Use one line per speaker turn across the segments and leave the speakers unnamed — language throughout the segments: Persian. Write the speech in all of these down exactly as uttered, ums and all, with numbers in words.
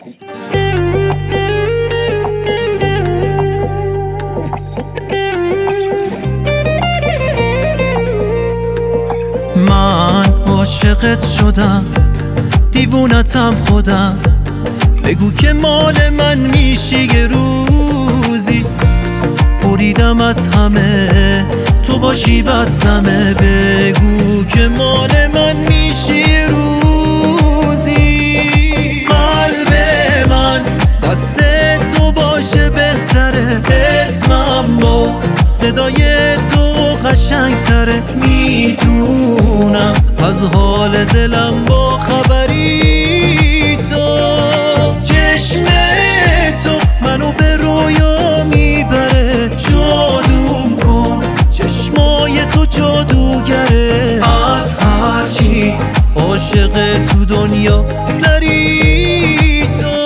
من عاشقت شدم، دیوونتم خودم، بگو که مال من میشی یه روزی. بریدم از همه تو باشی بسمه، بگو که مال من میشی یه روزی. قلب من دست تو باشه بهتره، اسمم با صدای تو قشنگ تره. میدونم از حال دلم با خبری تو، چشم تو منو به رویا میبره. جادوم کن چشمای تو جادوگره، از هرچی عاشق تو دنیا سری تو.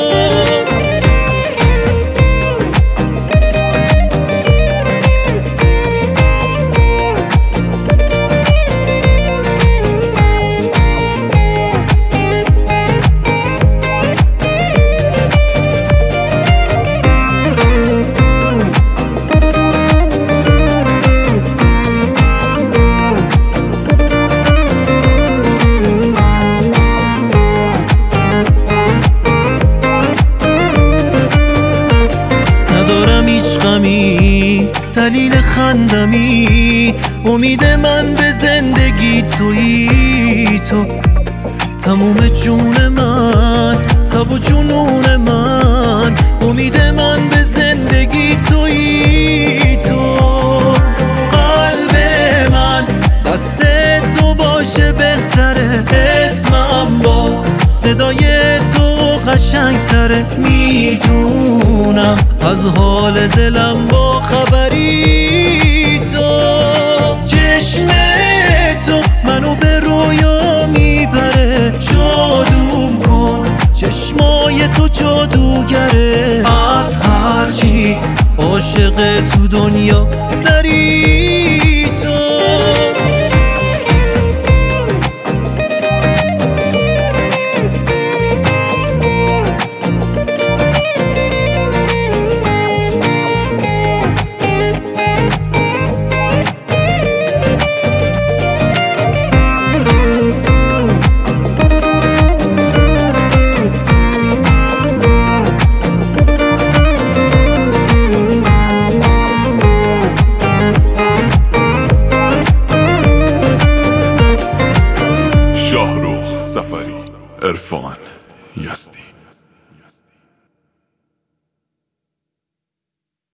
دلیل خندمی، امید من به زندگی تویی تو. تموم جون من، تب و جنون من، امید من به زندگی تویی تو. قلب من دست تو باشه بهتره، اسمم با صدای تو قشنگ تره. میدونم از حال دلم با خبری تو، چشم تو منو به رویا میبره. جادوم کن چشمای تو جادوگره، از هرچی عاشق تو دنیا سری تو.
شاهرخ سفری، عرفان یزدی.